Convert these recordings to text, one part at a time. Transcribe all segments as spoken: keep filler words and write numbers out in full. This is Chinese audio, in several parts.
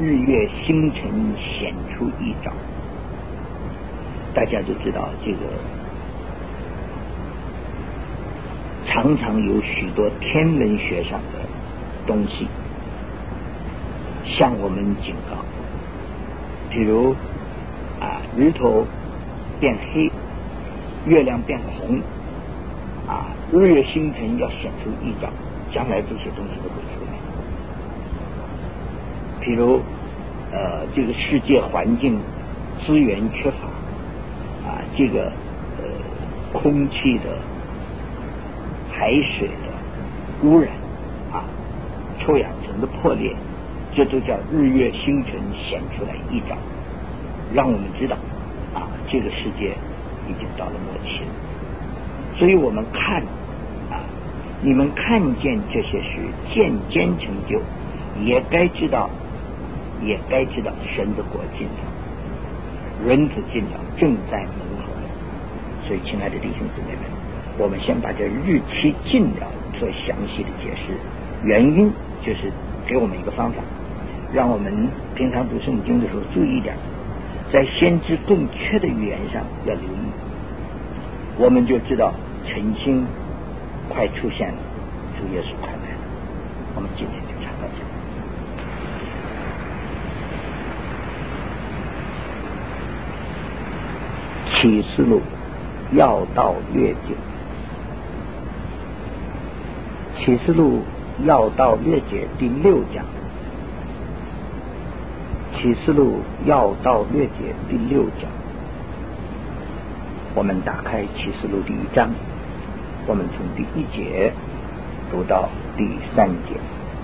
日月星辰显出异兆。大家都知道，这个常常有许多天文学上的东西向我们警告，比如啊，日头变黑，月亮变红，啊，日月星辰要显出异兆，将来这些东西都会出来。比如呃，这个世界环境资源缺乏，啊，这个呃空气的、海水的污染，啊，臭氧层的破裂，这都叫日月星辰显出来异兆，让我们知道啊，这个世界已经到了末期了。所以我们看啊，你们看见这些事渐渐成就，也该知道，也该知道神的国近了，人子近了，正在门口。所以，亲爱的弟兄姊妹们，我们先把这日期近了做详细的解释，原因就是给我们一个方法，让我们平常读圣经的时候注意一点，在先知更确的语言上要留意，我们就知道晨星快出现了，主耶稣快来了。我们今天就查到这里。启示录要道略解，启示录要道略解第六讲，启示录要道略解第六讲，我们打开启示录第一章，我们从第一节读到第三节。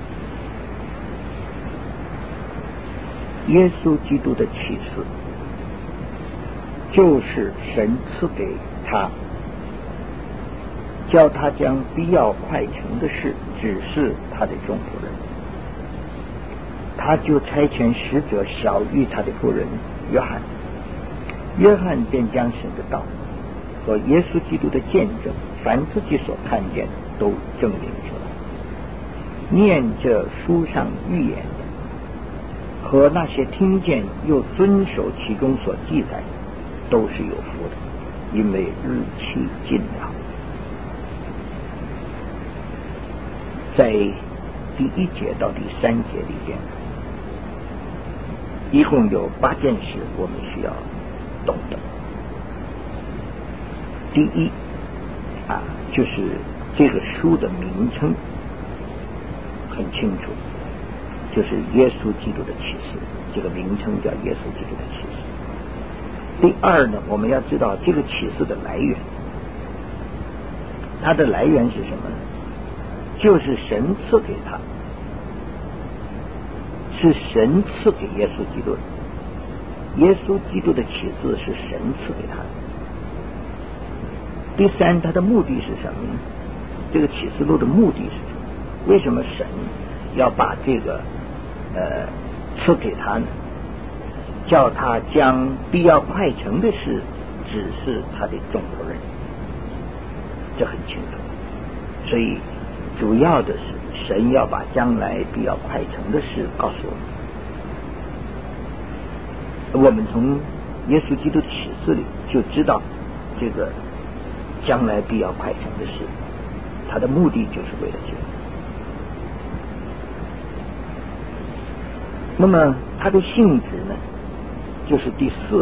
耶稣基督的启示就是神赐给他，叫他将必要快成的事指示他的众仆人。他就差遣使者晓谕他的仆人约翰，约翰便将神的道和耶稣基督的见证，凡自己所看见的都证明出来。念这书上预言的和那些听见又遵守其中所记载的，都是有福的，因为日期近了。在第一节到第三节里边，一共有八件事我们需要懂得。第一啊，就是这个书的名称很清楚，就是耶稣基督的启示，这个名称叫耶稣基督的启示。第二呢，我们要知道这个启示的来源，它的来源是什么呢？就是神赐给他，是神赐给耶稣基督的。耶稣基督的启示是神赐给他的。第三，它的目的是什么呢？这个启示录的目的是什么？为什么神要把这个呃赐给他呢？叫他将必要快成的事指示他的众仆人，这很清楚。所以主要的是神要把将来必要快成的事告诉我们。我们从耶稣基督的启示里就知道，这个将来必要快成的事，他的目的就是为了这个。那么它的性质呢，就是第四，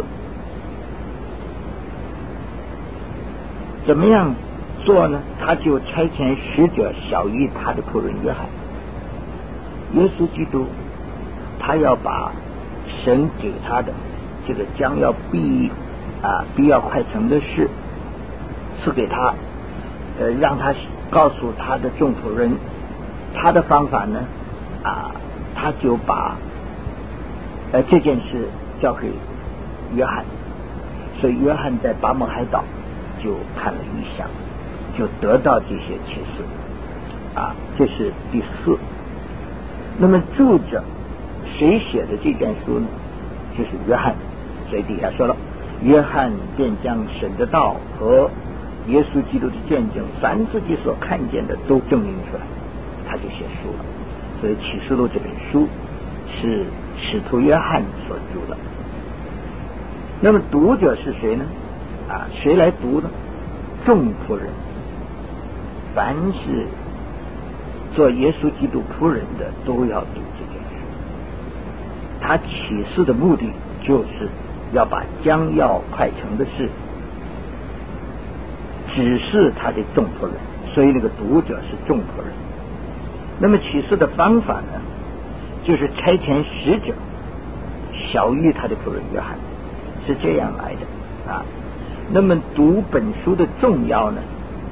怎么样做呢？他就差遣使者晓谕他的仆人约翰。耶稣基督他要把神给他的这个将要必啊必要快成的事赐给他，呃，让他告诉他的众仆人。他的方法呢啊，他就把呃这件事交给约翰，所以约翰在巴摩海岛就看了异象，就得到这些启示啊，这是第四。那么注着谁写的这卷书呢？就是约翰。所以底下说了，约翰便将神的道和耶稣基督的见证，凡自己所看见的都证明出来，他就写书了。所以启示录这本书是使徒约翰所著的。那么读者是谁呢？啊，谁来读呢？众仆人，凡是做耶稣基督仆人的都要读这件事。他启示的目的就是要把将要快成的事指示他的众仆人，所以那个读者是众仆人。那么启示的方法呢，就是差遣使者晓谕他的仆人约翰，是这样来的啊。那么读本书的重要呢，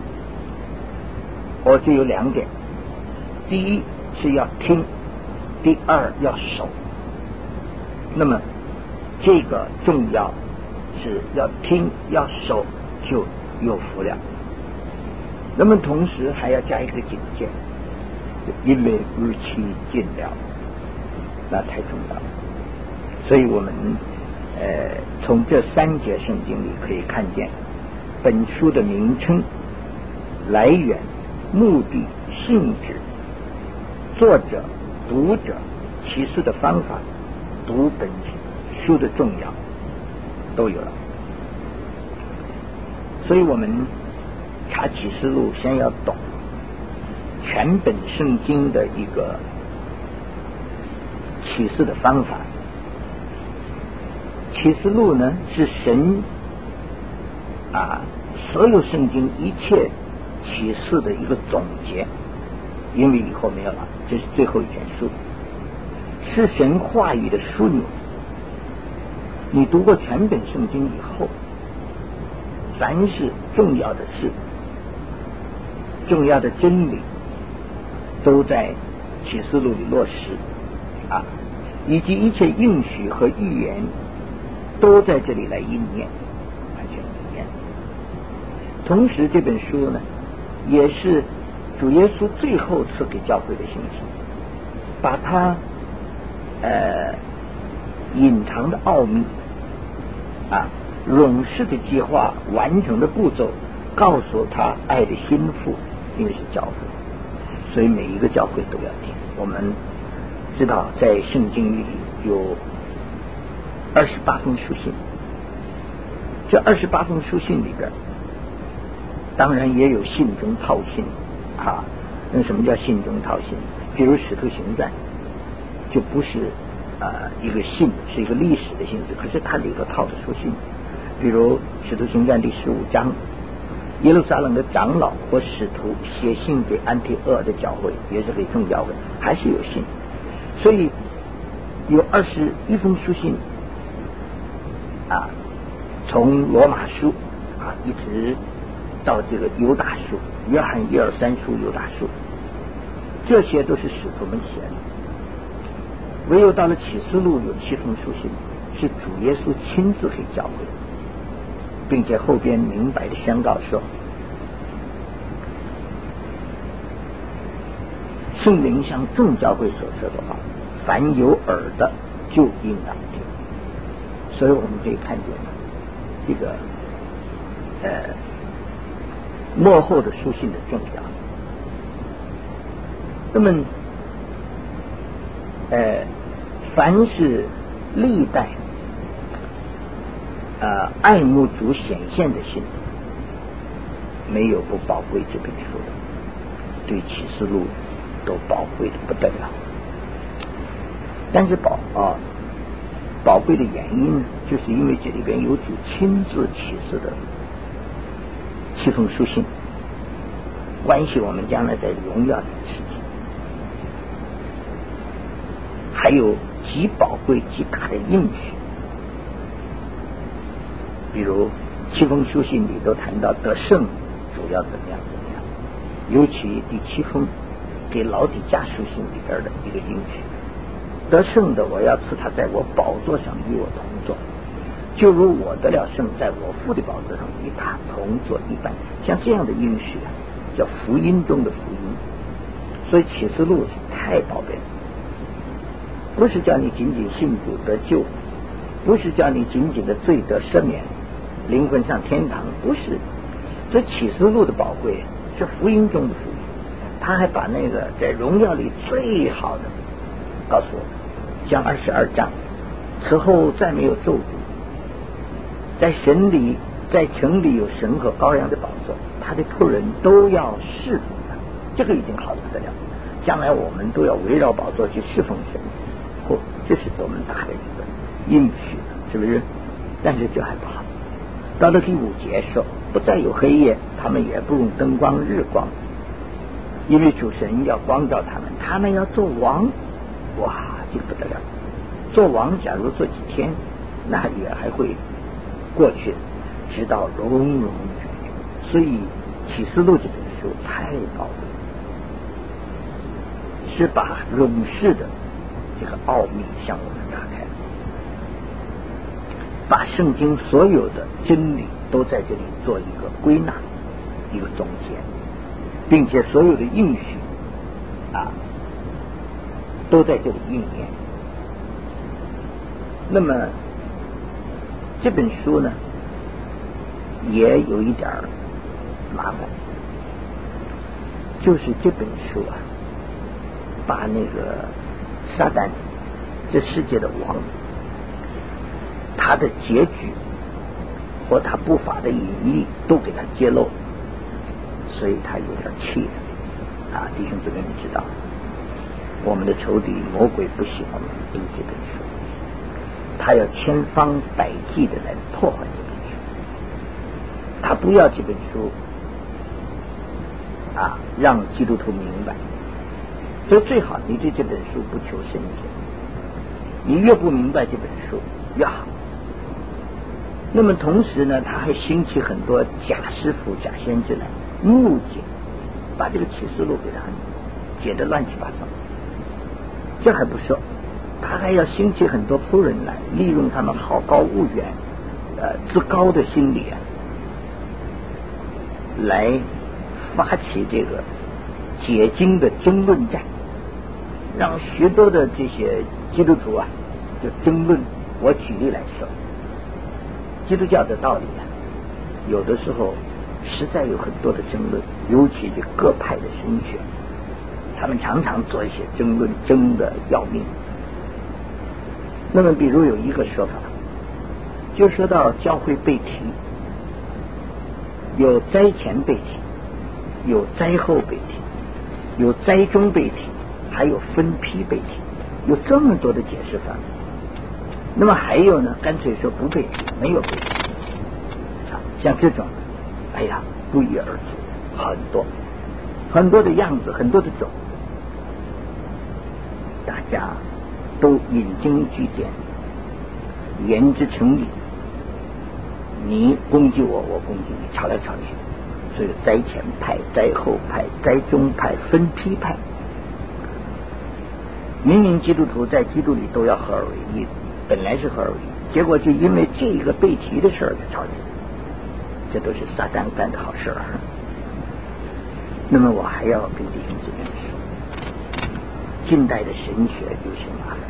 我就有两点：第一是要听，第二要守。那么这个重要是要听要守，就有福了。那么同时还要加一个警戒，因为日期近了，那太重要了。所以我们呃从这三节圣经里可以看见本书的名称、来源、目的、性质、作者、读者、启示的方法、读本书的重要都有了。所以我们查启示录先要懂全本圣经的一个启示的方法。启示录呢是神啊所有圣经一切启示的一个总结，因为以后没有了，这是最后一卷书，是神话语的枢纽。你读过全本圣经以后，凡是重要的事、重要的真理，都在启示录里落实啊，以及一切应许和预言都在这里来应验，完全应验。同时这本书呢也是主耶稣最后赐给教会的信息，把它呃隐藏的奥秘啊永世的计划完成的步骤告诉他爱的心腹，因为是教会，所以每一个教会都要听。我们知道在圣经里有二十八封书信，这二十八封书信里边当然也有信中套信啊。那什么叫信中套信？比如使徒行传就不是呃一个信，是一个历史的性质，可是它里头套的书信。比如使徒行传第十五章，耶路撒冷的长老或使徒写信给安提阿的教会，也是给众教会，还是有信。所以有二十一封书信啊，从罗马书啊一直到这个犹大书，约翰一二三书、犹大书，这些都是使徒们写的。唯有到了启示录有七封书信是主耶稣亲自给教会的，并且后边明白的宣告说，圣灵向众教会所说的话，凡有耳的就应当听。所以我们可以看见这个呃末后的书信的重要。那么呃凡是历代呃爱慕主显现的信，没有不宝贵这本书的，对启示录都宝贵的不得了。但是宝啊宝贵的原因呢，就是因为这里边有主亲自启示的七封书信，关系我们将来在荣耀的世界，还有极宝贵极大的应许。比如七封书信里都谈到得胜主要怎么样怎么样，尤其第七封给老底嘉书信里边的一个应许，得胜的我要赐他在我宝座上与我同坐，就如我得了胜在我父的宝座上与他同坐一般。像这样的应许啊，叫福音中的福音。所以启示录是太宝贝了，不是叫你仅仅信主得救，不是叫你仅仅的罪得赦免，灵魂上天堂，不是。这启示录的宝贵是福音中的福音，他还把那个在荣耀里最好的告诉我们， 讲二十二章，此后再没有咒诅，在神里，在城里有神和羔羊的宝座，他的仆人都要侍奉他，这个已经好得不得了。将来我们都要围绕宝座去侍奉神，哦，这是多么大的一个应许，是不是？但是这还不好。到了第五节说，不再有黑夜，他们也不用灯光日光，因为主神要光照他们，他们要做王。哇，这个不得了！做王假如做几天，那也还会过去，直到永永远远。所以启示录这本书太宝贵，是把永世的这个奥秘向我们打开，把圣经所有的真理都在这里做一个归纳，一个总结，并且所有的应许啊都在这里应验。那么这本书呢也有一点麻烦，就是这本书啊把那个撒旦这世界的王他的结局或他不法的隐秘都给他揭露，所以他有点气人啊！弟兄姊妹们知道，我们的仇敌魔鬼不喜欢我们读这本书，他要千方百计的来破坏这本书，他不要这本书啊让基督徒明白，所以最好你对这本书不求深解，你越不明白这本书越好。那么同时呢，他还兴起很多假师傅假先知来误解，把这个启示录给他解得乱七八糟。这还不说，他还要兴起很多仆人来，利用他们好高骛远呃自高的心理啊，来发起这个解经的争论战，让许多的这些基督徒啊就争论。我举例来说，基督教的道理啊，有的时候实在有很多的争论，尤其是各派的神学，他们常常做一些争论，争的要命。那么比如有一个说法，就说到教会被提，有灾前被提，有灾后被提，有灾中被提，还有分批被提，有这么多的解释法。那么还有呢，干脆说不被提，没有被提啊，像这种哎呀不一而足，很多很多的样子，很多的种，大家都引经据典，言之成理，你攻击我，我攻击你，吵来吵去，所以灾前派、灾后派、灾中派、分批派，明明基督徒在基督里都要合而为一，本来是合而为一，结果就因为这个被提的事儿就吵起来，这都是撒旦干的好事儿。那么我还要跟弟兄姊妹说，近代的神学有些麻烦，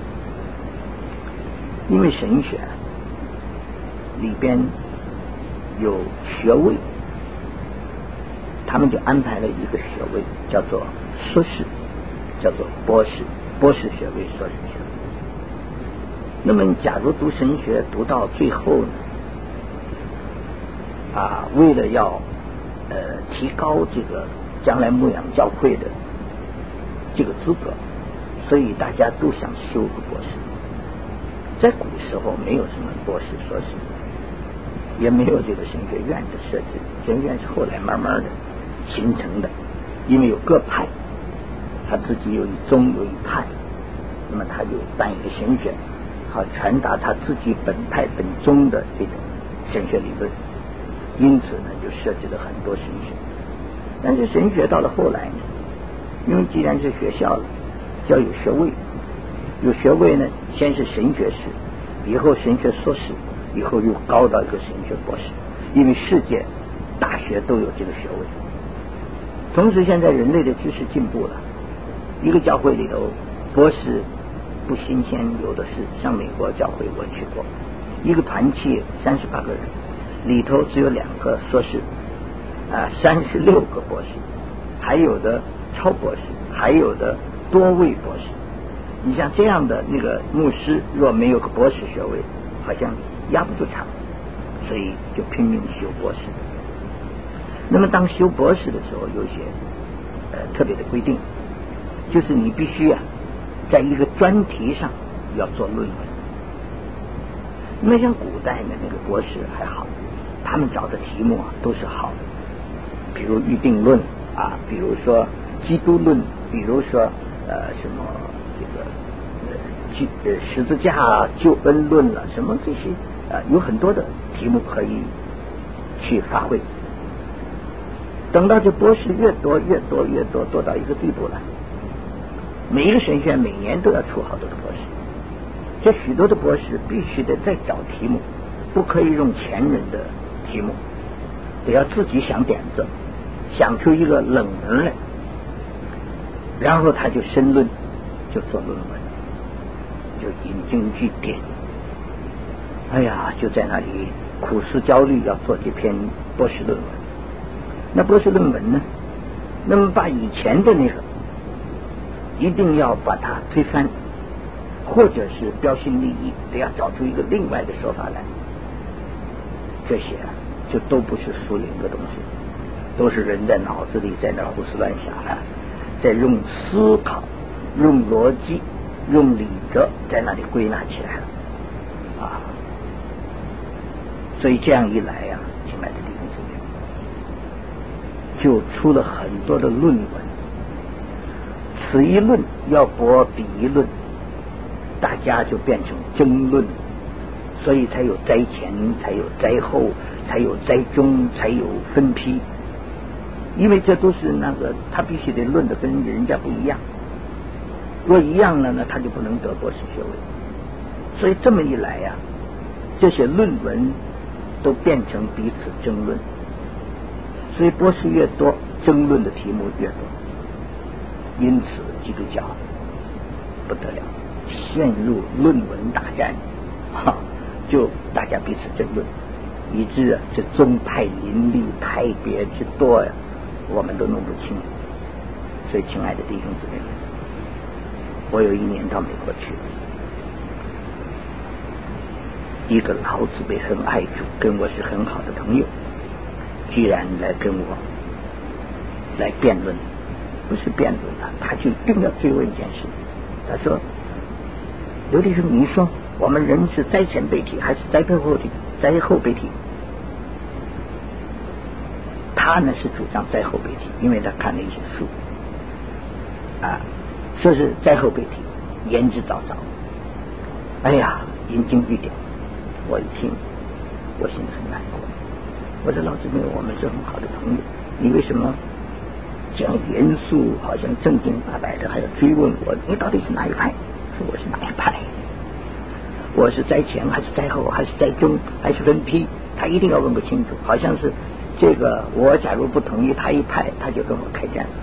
因为神学里边有学位，他们就安排了一个学位叫做硕士，叫做博士，博士学位、硕士学位。那么假如读神学读到最后呢，啊，为了要呃提高这个将来牧养教会的这个资格，所以大家都想修个博士。在古时候没有什么博士、硕士，也没有这个神学院的设置，神学院是后来慢慢的形成的，因为有各派，他自己有一宗有一派，那么他就办一个神学，好传达他自己本派本宗的这种神学理论，因此呢就设置了很多神学。但是神学到了后来呢，因为既然是学校了，就要有学位，有学位呢，先是神学士，以后神学硕士，以后又高到一个神学博士，因为世界大学都有这个学位。同时现在人类的知识进步了，一个教会里头博士不新鲜，有的是，像美国教会我去过，一个团契三十八个人，里头只有两个硕士啊，三十六个博士，还有的超博士，还有的多位博士。 你像这样的那个牧师，若没有个博士学位，好像压不住场，所以就拼命修博士。那么当修博士的时候，有些呃特别的规定，就是你必须啊，在一个专题上要做论文。那么像古代的那个博士还好，他们找的题目啊都是好的，比如预定论啊，比如说基督论，比如说呃什么这个呃呃十字架救恩论了，什么这些啊、呃、有很多的题目可以去发挥。等到这博士越多越多越多，多到一个地步了，每一个神学院每年都要出好多的博士，这许多的博士必须得再找题目，不可以用前人的题目，得要自己想点子，想出一个冷门来，然后他就申论，就做论文，就引经据典，哎呀，就在那里苦思焦虑，要做这篇博士论文。那博士论文呢，那么把以前的那个一定要把它推翻，或者是标新立异，得要找出一个另外的说法来，这些啊就都不是属灵的东西，都是人在脑子里在那胡思乱想啊，在用思考、用逻辑、用理则在那里归纳起来了啊。所以这样一来呀、啊，亲爱的弟兄姊妹，就出了很多的论文，此一论要驳彼一论，大家就变成争论，所以才有灾前，才有灾后，才有灾中，才有分批。因为这都是那个他必须得论的跟人家不一样，若一样了呢，他就不能得博士学位。所以这么一来呀、啊，这些论文都变成彼此争论，所以博士越多，争论的题目越多，因此基督教不得了，陷入论文大战，哈，就大家彼此争论，以致啊这宗派林立，派别之多呀，我们都弄不清。所以亲爱的弟兄姊妹们，我有一年到美国去，一个老姊妹很爱主，跟我是很好的朋友，居然来跟我来辩论，不是辩论了，他就一定要追问一件事。他说：“刘弟兄，你说我们人是灾前被提还是灾后提？灾后被提？”他呢是主张灾后被提，因为他看了一些书啊，说是灾后被提，言之凿凿。哎呀，引经据典，我一听，我心里很难过。我说老姊妹，我们是很好的朋友，你为什么这样严肃，好像正经八百的，还要追问我，你到底是哪一派？说我是哪一派？我是灾前还是灾后，还是灾中，还是分批？他一定要问个清楚，好像是这个我假如不同意他一派，他就跟我开战。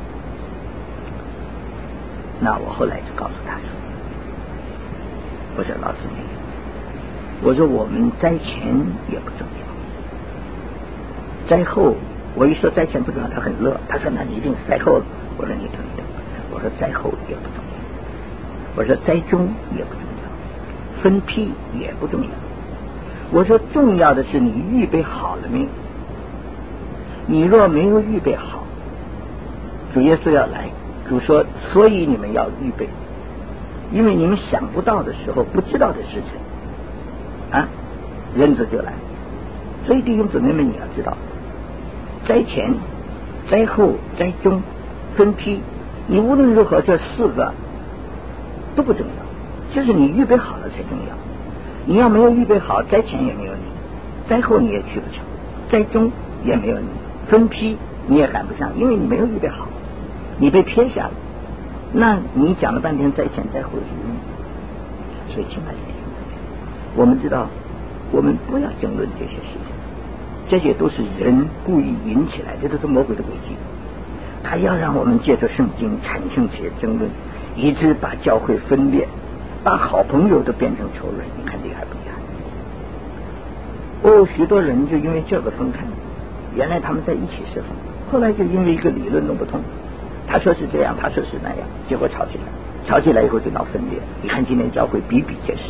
那我后来就告诉他说，我说老姊妹，我说我们灾前也不重要，灾后，我一说灾前不重要，他很乐，他说那你一定是灾后了。我说你等一等，我说灾后也不重要，我说灾中也不重要，分批也不重要，我说重要的是你预备好了没有？你若没有预备好，主耶稣要来，主说，所以你们要预备，因为你们想不到的时候，不知道的事情啊，人子就来。所以弟兄姊妹们，你要知道，灾前、灾后、灾中、分批，你无论如何这四个都不重要，就是你预备好了才重要。你要没有预备好，灾前也没有你，灾后你也去不成，灾中也没有你，分批你也赶不上，因为你没有预备好，你被撇下了。那你讲了半天灾前灾后是什么？所以亲爱的弟兄姊妹，我们知道，我们不要争论这些事情，这些都是人故意引起来，这都是魔鬼的诡计。他要让我们借着圣经产生这些争论，以致把教会分裂，把好朋友都变成仇人。你看厉害不厉害？哦，许多人就因为这个分开，原来他们在一起侍奉，后来就因为一个理论弄不通，他说是这样，他说是那样，结果吵起来。 吵起来以后就闹分裂。你看今天教会比比皆是，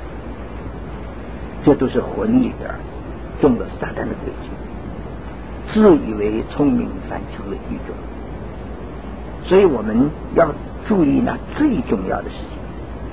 这都是魂里边中了撒旦的诡计，自以为聪明反成了愚拙。所以我们要注意那最重要的事情，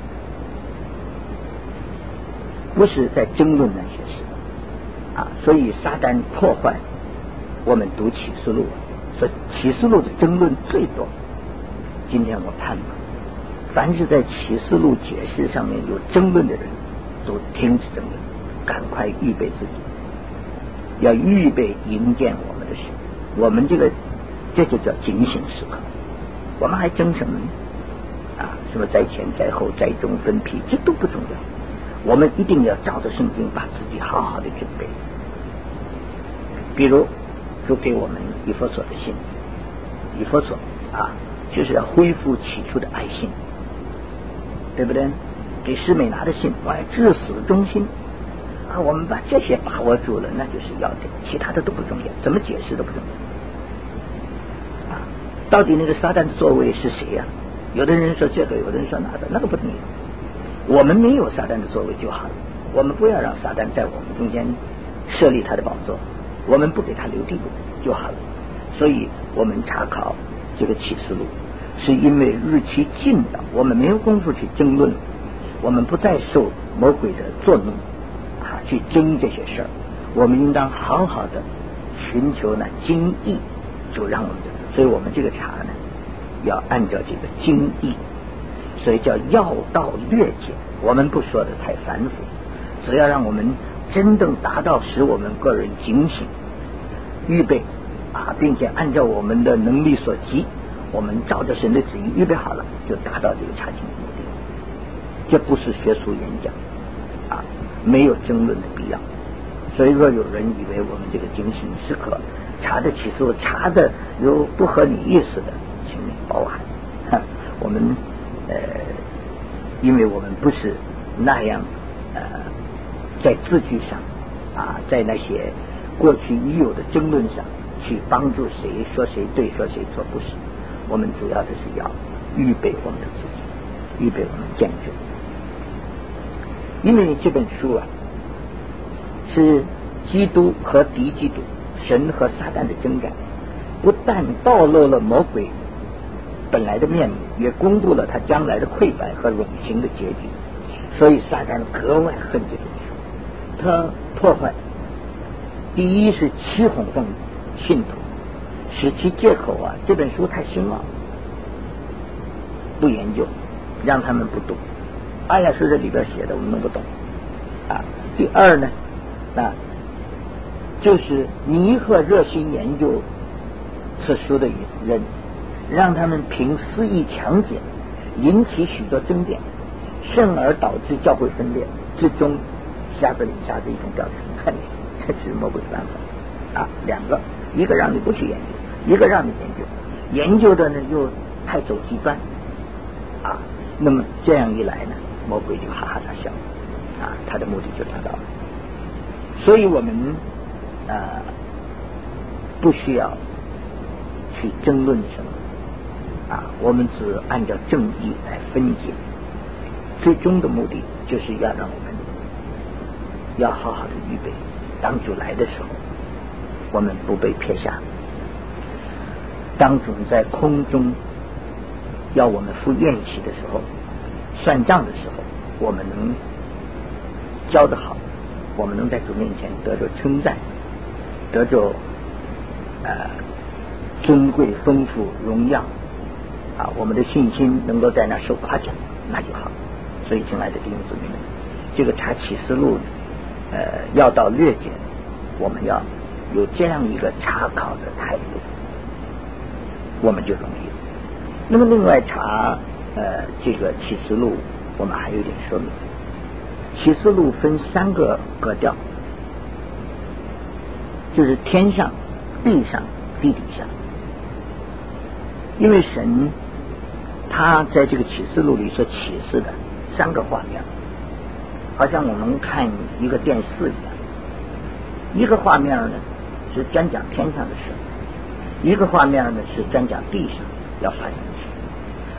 不是在争论那些事啊。所以撒旦破坏我们读启示录，所以启示录的争论最多。今天我盼望凡是在启示录解释上面有争论的人都停止争论，赶快预备自己，要预备迎见我们的神。我们这个这就叫警醒时刻。我们还争什么呢？啊，什么在前在后在中分批，这都不重要。我们一定要照着圣经把自己好好的准备。比如主给我们以弗所的信，以弗所啊，就是要恢复起初的爱心，对不对？给施美拿的信，我要至死忠心啊，我们把这些把握住了，那就是要点，其他的都不重要，怎么解释都不重要。到底那个撒旦的座位是谁呀、啊？有的人说这个，有的人说那个，那个不重要。我们没有撒旦的座位就好了，我们不要让撒旦在我们中间设立他的宝座，我们不给他留地步就好了。所以我们查考这个启示录，是因为日期近了，我们没有功夫去争论，我们不再受魔鬼的作弄啊，去争这些事儿。我们应当好好的寻求呢经义，就让我们。所以我们这个查呢，要按照这个经义，所以叫要道略解。我们不说的太繁复，只要让我们真正达到使我们个人警醒、预备啊，并且按照我们的能力所及，我们照着神的旨意预备好了，就达到这个查经的目的。这不是学术演讲啊，没有争论的必要。所以若有人以为我们这个警醒时刻查的起诉查的有不合你意思的，请你包涵。我们呃，因为我们不是那样呃，在字句上啊，在那些过去已有的争论上去帮助谁说谁对说谁错，不是。我们主要的是要预备我们的自己，预备我们见证。因为这本书啊，是基督和敌基督、神和撒旦的征战，不但暴露了魔鬼本来的面目，也公布了他将来的溃败和永刑的结局。所以撒旦格外恨这本书，他破坏，第一是欺哄众信徒，使其借口啊这本书太深奥，不研究，让他们不读。哎呀，是这里边写的，我们弄不懂啊。第二呢，啊，就是迷惑热心研究此书的人，让他们凭私意强解，引起许多争辩，甚而导致教会分裂，最终瞎子领瞎子一种调查。看你，这是魔鬼的办法啊！两个，一个让你不去研究，一个让你研究，研究的呢又太走极端啊。那么这样一来呢，魔鬼就哈哈大笑啊，他的目的就达到了。所以我们呃不需要去争论什么啊，我们只按照正义来分解。最终的目的就是要让我们要好好的预备，当主来的时候，我们不被撇下。当主在空中要我们赴宴席的时候，算账的时候，我们能教得好，我们能在主面前得着称赞，得着呃尊贵、丰富、荣耀啊，我们的信心能够在那受夸奖，那就好。所以，亲爱的弟兄姊妹们，这个查启示录呃要到略解，我们要有这样一个查考的态度，我们就容易了。那么，另外查呃这个启示录，我们还有一点说明。启示录分三个格调，就是天上、地上、地底下。因为神他在这个启示录里所启示的三个画面，好像我们看一个电视一样。一个画面呢是专讲天上的事，一个画面呢是专讲地上要发生的事，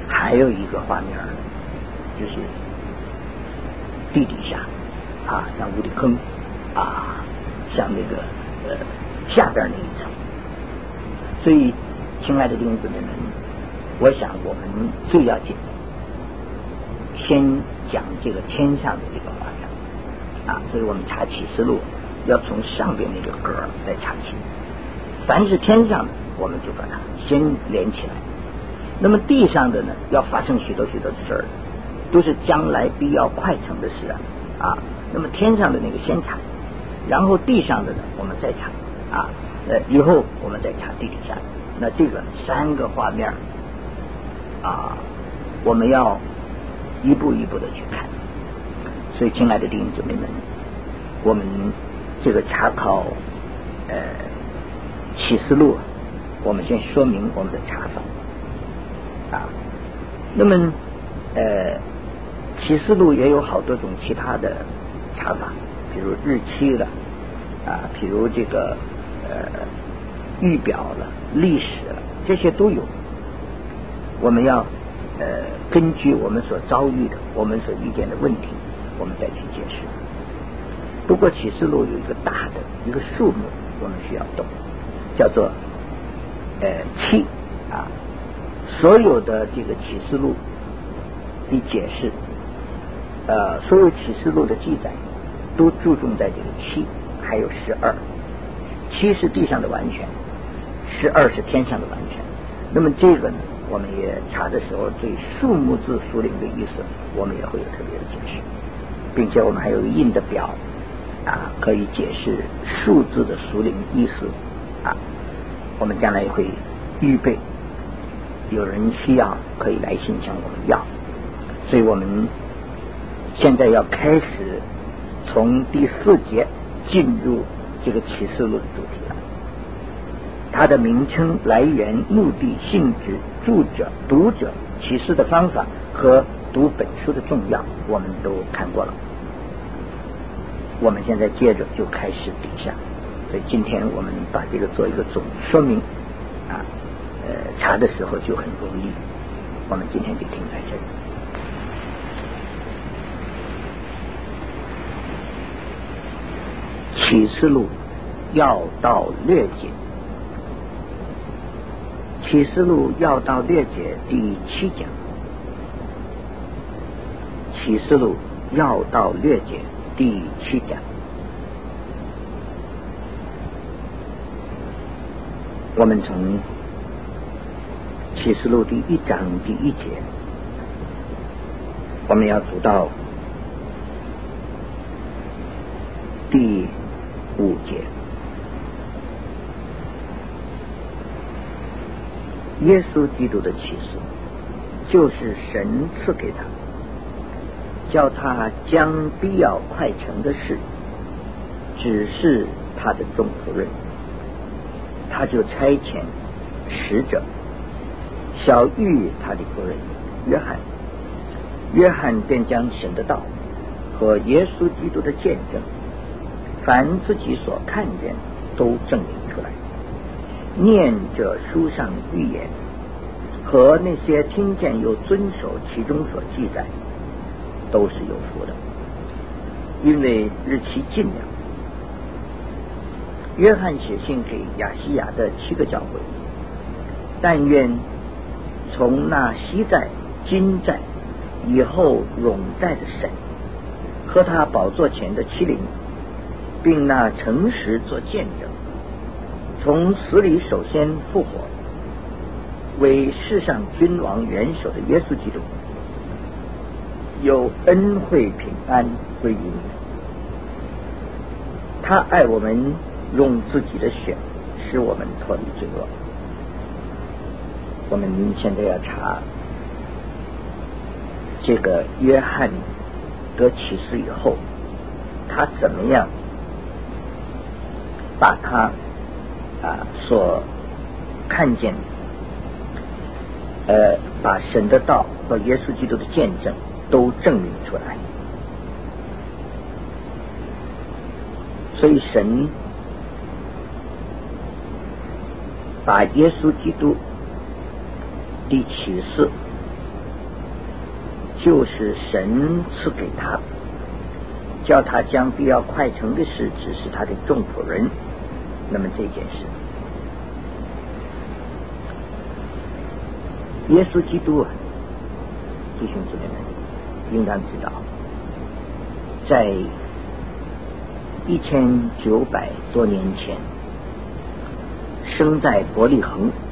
还有一个画面就是地底下啊，像无底坑啊，像那个呃下边那一层。所以亲爱的弟兄姊妹们，我想我们最要紧先讲这个天上的这个画面啊，所以我们查启示录要从上边那个格来查起，凡是天上的我们就把它先连起来，那么地上的呢要发生许多许多的事儿，都是将来必要快成的事啊啊，那么天上的那个先查，然后地上的呢我们再查啊，呃以后我们再查地底下的，那这个三个画面啊我们要一步一步的去看。所以亲爱的弟兄姊妹们，我们这个查考呃启示录，我们先说明我们的查法啊。那么呃启示录也有好多种其他的查法，比如日期了啊，比如这个呃预表了、历史了，这些都有。我们要呃根据我们所遭遇的、我们所遇见的问题，我们再去解释。不过启示录有一个大的一个数目，我们需要懂，叫做呃七啊。所有的这个启示录的解释，呃，所有启示录的记载都注重在这个七，还有十二。七是地上的完全，十二是天上的完全。那么这个呢，我们也查的时候，对数目字属灵的意思，我们也会有特别的解释，并且我们还有印的表啊，可以解释数字的属灵意思啊。我们将来会预备，有人需要可以来信向我们要。所以我们现在要开始从第四节进入这个启示录的主题了。它的名称、来源、目的、性质、著者、读者、启示的方法和读本书的重要，我们都看过了。我们现在接着就开始底下，所以今天我们把这个做一个总说明啊，呃，查的时候就很容易。我们今天就停在这里。启示录要道略解，启示录要道略解第七讲，启示录要道略解第七讲。我们从启示录第一章第一节，我们要读到第五节。耶稣基督的启示就是神赐给他，叫他将必要快成的事指示他的众仆人，他就差遣使者晓谕他的仆人约翰，约翰便将神的道和耶稣基督的见证，凡自己所看见都证明出来。念这书上预言和那些听见又遵守其中所记载，都是有福的，因为日期近了。约翰写信给亚细亚的七个教会，但愿从那昔在、今在、以后永在的神和他宝座前的七灵，并那诚实做见证，从死里首先复活，为世上君王元首的耶稣基督，有恩惠平安归于你。他爱我们，用自己的血使我们脱离罪恶。我们现在要查这个约翰得启示以后，他怎么样把他啊所看见呃把神的道和耶稣基督的见证都证明出来。所以神把耶稣基督的启示就是神赐给他，叫他将必要快成的事指示他的众仆人。那么这件事，耶稣基督啊，弟兄姊妹们应当知道，在一千九百多年前生在伯利恒